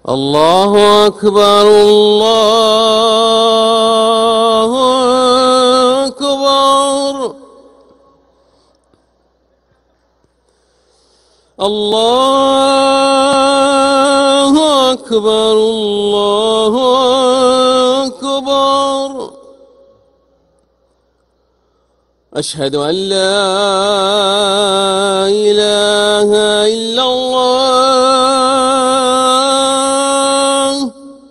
الله أكبر الله أكبر الله أكبر الله أكبر أشهد أن لا إله إلا الله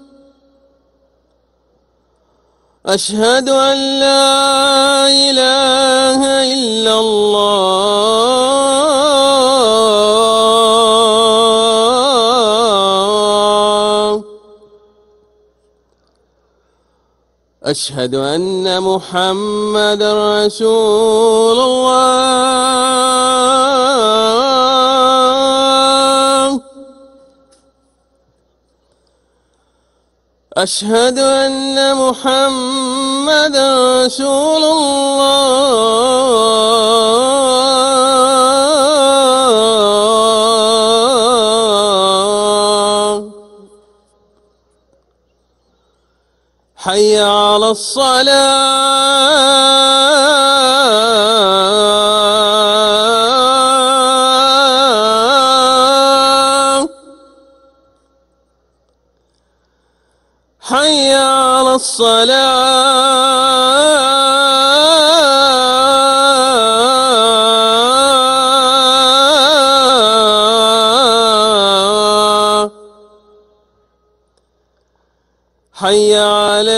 أشهد أن لا إله إلا الله أشهد أن محمدًا رسول الله أشهد أن محمدًا رسول الله حي على الصلاة حي على الصلاة حي على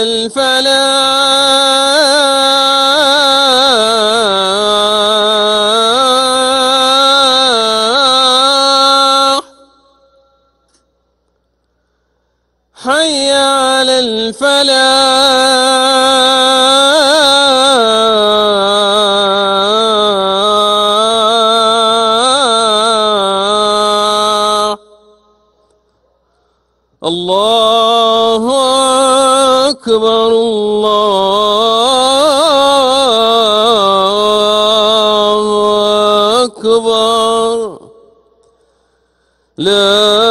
الفلاح حي على الفلاح الله أكبر الله أكبر لا